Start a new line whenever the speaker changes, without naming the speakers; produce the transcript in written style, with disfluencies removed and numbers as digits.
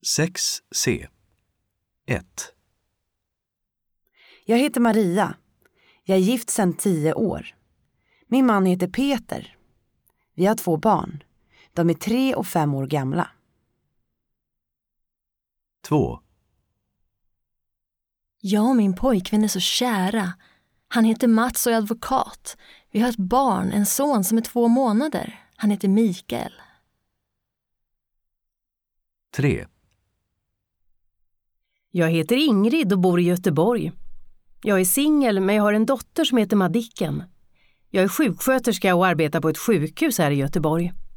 6C 1.
Jag heter Maria. Jag är gift sedan 10 år. Min man heter Peter. Vi har 2 barn. De är 3 och 5 år gamla.
2.
Jag och min pojkvän är så kära. Han heter Mats och är advokat. Vi har ett barn, en son som är 2 månader. Han heter Mikael.
3.
Jag heter Ingrid och bor i Göteborg. Jag är singel men jag har en dotter som heter Madicken. Jag är sjuksköterska och arbetar på ett sjukhus här i Göteborg.